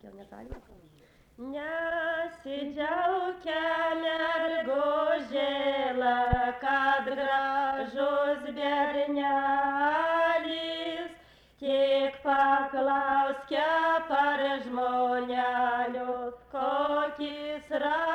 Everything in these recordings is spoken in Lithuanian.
gal negalima. Nesidžiaugia mergužėla, kad gražus bernelis, tik paklauskia par žmonelius, kokis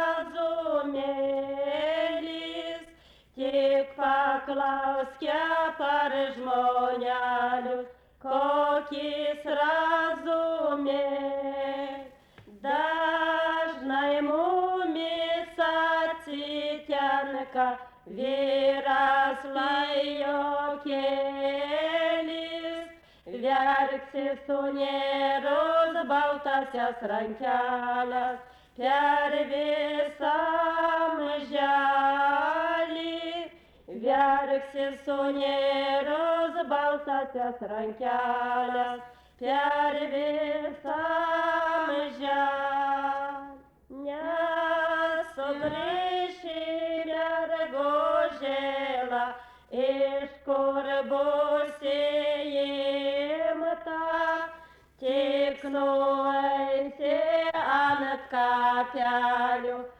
razumėlis, tik paklauskia par žmonelius, kokis razumėlis. Dažnai mumis atsitenka vyras lajokėlis, verksi sunėrus baltasias rankelės per visam želį. Verksi sunėrus baltasias rankelės per visam želį. Nesugrįši mergužėla, iš kur būsi imta, tik nueisi ant kapelių